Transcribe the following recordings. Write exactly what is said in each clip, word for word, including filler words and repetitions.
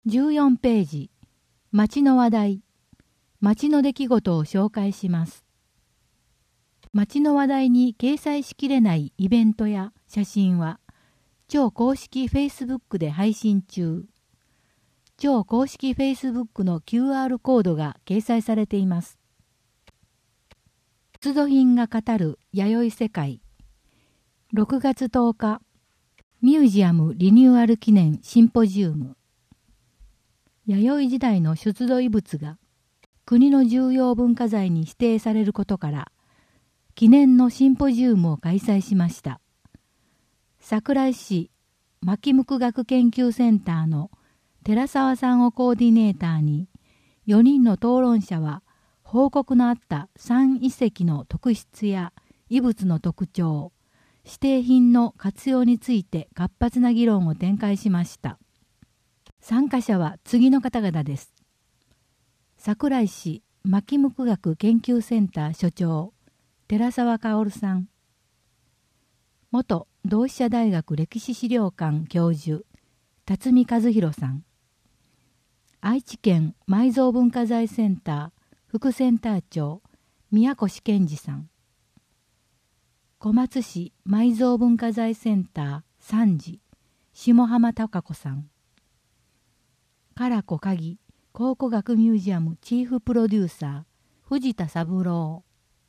じゅうよんページ、町の話題、町の出来事を紹介します。町の話題に掲載しきれないイベントや写真は、超公式 Facebook で配信中。超公式 Facebook の キューアール コードが掲載されています。出土品が語る弥生世界。ろくがつとおか、ミュージアムリニューアル記念シンポジウム。弥生時代の出土遺物が国の重要文化財に指定されることから、記念のシンポジウムを開催しました。桜井市牧無垢学研究センターの寺澤さんをコーディネーターに、よにんの討論者は報告のあった三遺跡の特質や遺物の特徴、指定品の活用について活発な議論を展開しました。参加者は次の方々です。桜井市牧無垢学研究センター所長、寺澤薫さん。元同志社大学歴史資料館教授、辰巳和弘さん。愛知県埋蔵文化財センター副センター長、宮越健二さん。小松市埋蔵文化財センター参事、下浜貴子さん。唐子鍵考古学ミュージアムチーフプロデューサー、藤田三郎。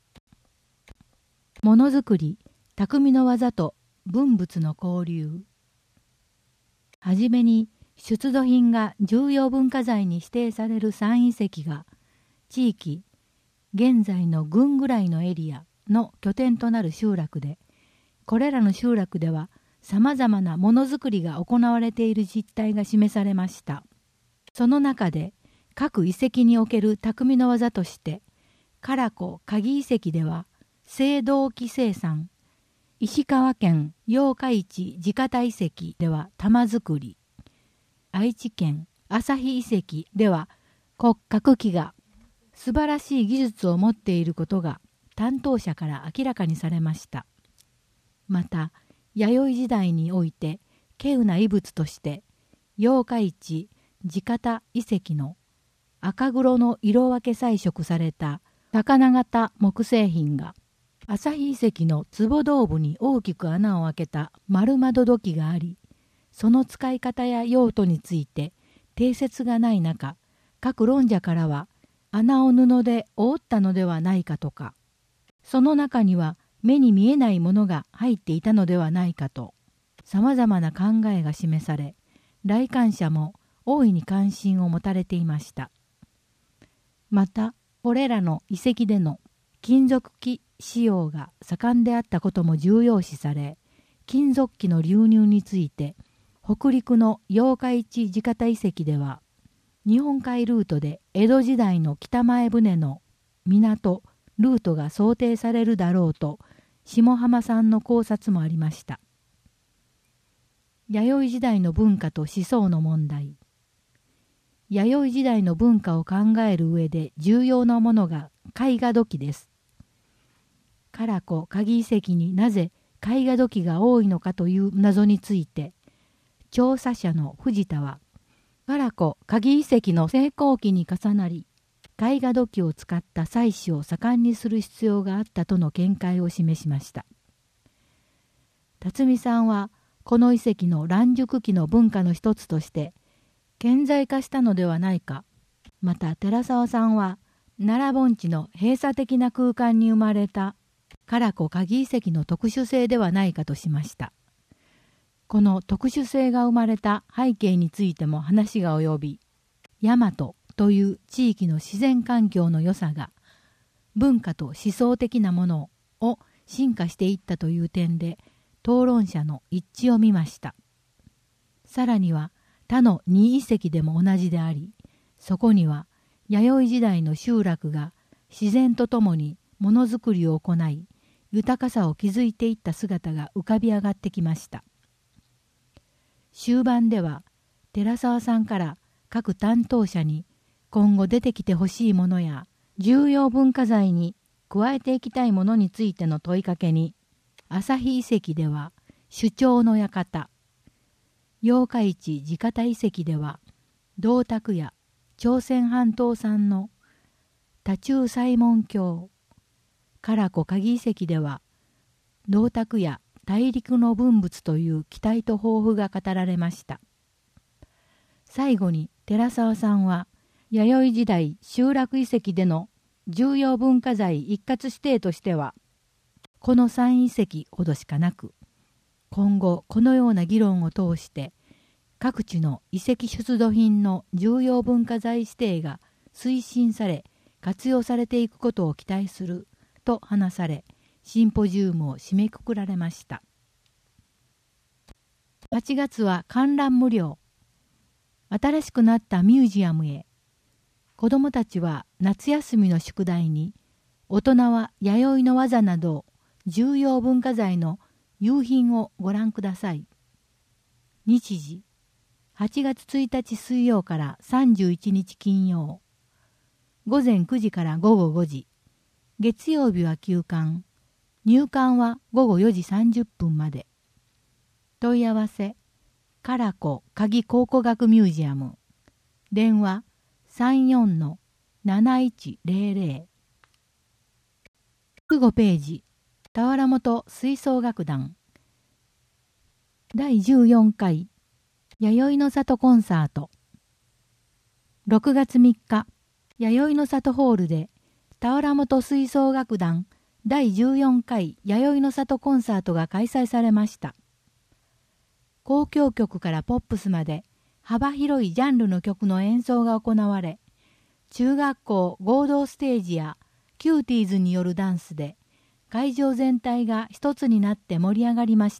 ものづくり、匠の技と文物の交流。はじめに出土品が重要文化財に指定される三遺跡が地域、現在の郡ぐらいのエリアの拠点となる集落で、これらの集落ではさまざまなものづくりが行われている実態が示されました。その中で各遺跡における匠の技として、唐子鍵遺跡では青銅器生産、石川県八日市地方遺跡では玉作り、愛知県朝日遺跡では骨格器が素晴らしい技術を持っていることが担当者から明らかにされました。また、弥生時代において稀有な遺物として、八日市地方遺跡の赤黒の色分け彩色された魚型木製品が、朝日遺跡の壺胴部に大きく穴を開けた丸窓土器があり、その使い方や用途について定説がない中、各論者からは穴を布で覆ったのではないかとか、その中には目に見えないものが入っていたのではないかと、さまざまな考えが示され、来館者も大いに関心を持たれていました。また、これらの遺跡での金属器使用が盛んであったことも重要視され、金属器の流入について、北陸の八日市地方遺跡では、日本海ルートで江戸時代の北前船の港、ルートが想定されるだろうと、下浜さんの考察もありました。弥生時代の文化と思想の問題。弥生時代の文化を考える上で重要なものが絵画土器です。唐子鍵遺跡になぜ絵画土器が多いのかという謎について、調査者の藤田は、唐子鍵遺跡の成功期に重なり、絵画土器を使った祭祀を盛んにする必要があったとの見解を示しました。辰巳さんは、この遺跡の乱熟期の文化の一つとして、顕在化したのではないか。また寺澤さんは、奈良盆地の閉鎖的な空間に生まれた唐子鍵遺跡の特殊性ではないかとしました。この特殊性が生まれた背景についても話が及び、大和という地域の自然環境の良さが文化と思想的なものを進化していったという点で討論者の一致を見ました。さらには他のに遺跡でも同じであり、そこには弥生時代の集落が自然とともにものづくりを行い、豊かさを築いていった姿が浮かび上がってきました。終盤では寺澤さんから各担当者に今後出てきてほしいものや重要文化財に加えていきたいものについての問いかけに、朝日遺跡では首長の館、八日市地方遺跡では銅鐸や朝鮮半島産の多中西門橋、唐子鍵遺跡では、銅鐸や大陸の文物という期待と抱負が語られました。最後に寺澤さんは、弥生時代集落遺跡での重要文化財一括指定としては、このさん遺跡ほどしかなく、今後このような議論を通して、各地の遺跡出土品の重要文化財指定が推進され、活用されていくことを期待すると話され、シンポジウムを締めくくられました。はちがつは観覧無料。新しくなったミュージアムへ。子どもたちは夏休みの宿題に、大人は弥生の技など重要文化財の夕品をご覧ください。日時、はちがつついたち水曜からさんじゅういちにち金曜。午前くじから午後ごじ。月曜日は休館。入館は午後よじさんじゅっぷんまで。問い合わせ、唐子鍵考古学ミュージアム。電話 さんよんのなないちぜろぜろ。ごページ、田原本吹奏楽団。だいじゅうよんかい、弥生の里コンサート。ろくがつみっか、弥生の里ホールで、田原本吹奏楽団だいじゅうよんかい弥生の里コンサートが開催されました。交響曲からポップスまで幅広いジャンルの曲の演奏が行われ、中学校合同ステージやキューティーズによるダンスで会場全体が一つになって盛り上がりました。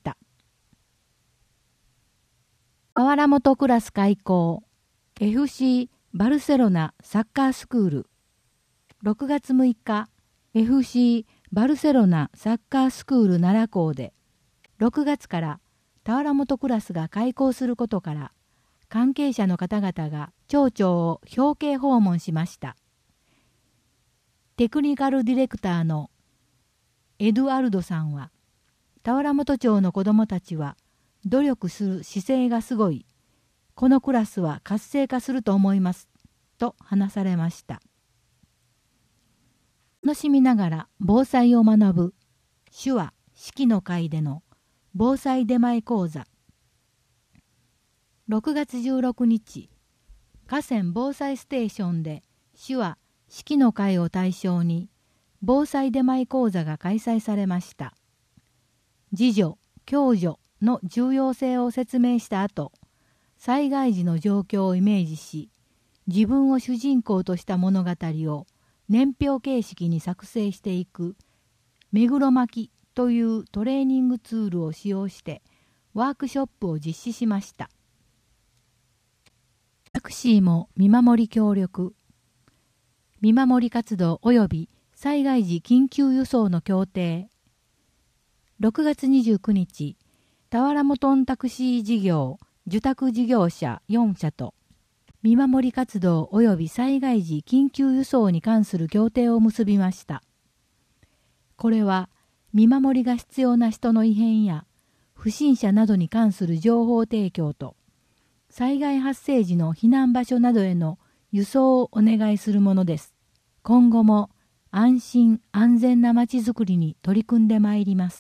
田原本クラス開校 エフシー バルセロナサッカースクール。ろくがつむいか、エフシー バルセロナサッカースクール奈良校で、ろくがつから田原本クラスが開校することから、関係者の方々が町長を表敬訪問しました。テクニカルディレクターのエドゥアルドさんは、田原本町の子どもたちは努力する姿勢がすごい。このクラスは活性化すると思います。と話されました。楽しみながら防災を学ぶ手話式の会での防災出前講座。ろくがつじゅうろくにち、河川防災ステーションで手話式の会を対象に防災出前講座が開催されました。自助・共助の重要性を説明した後、災害時の状況をイメージし、自分を主人公とした物語を年表形式に作成していく目黒巻というトレーニングツールを使用してワークショップを実施しました。タクシーも見守り協力。見守り活動及び災害時緊急輸送の協定。ろくがつにじゅうくにち、田原本タクシー事業受託事業者よんしゃと見守り活動及び災害時緊急輸送に関する協定を結びました。これは見守りが必要な人の異変や不審者などに関する情報提供と災害発生時の避難場所などへの輸送をお願いするものです。今後も安心安全なまちづくりに取り組んでまいります。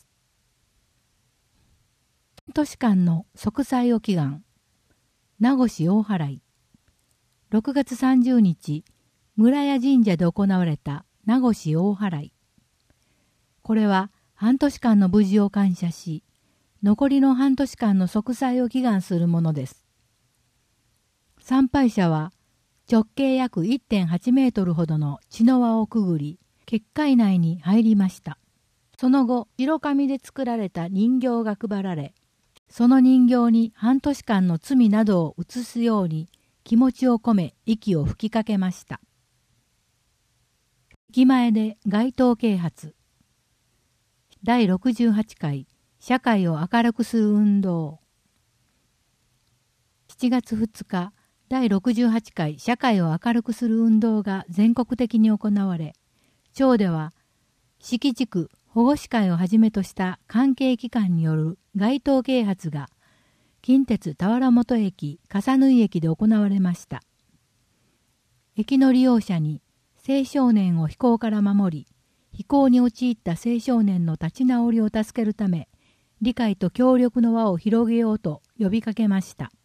半年間の息災を祈願。名越大祓い。ろくがつさんじゅうにち、村屋神社で行われた名越大祓い。これは半年間の無事を感謝し、残りの半年間の息災を祈願するものです。参拝者は直径約 いってんはちメートルほどの血の輪をくぐり、結界内に入りました。その後、白紙で作られた人形が配られ、その人形に半年間の罪などを移すように気持ちを込め息を吹きかけました。駅前で街頭啓発。だいろくじゅうはちかい社会を明るくする運動。しちがつふつか、だいろくじゅうはちかい社会を明るくする運動が全国的に行われ、町では四季地区保護司会をはじめとした関係機関による街頭啓発が近鉄田原本駅、笠縫駅で行われました。 駅の利用者に青少年を非行から守り、非行に陥った青少年の立ち直りを助けるため、理解と協力の輪を広げようと呼びかけました。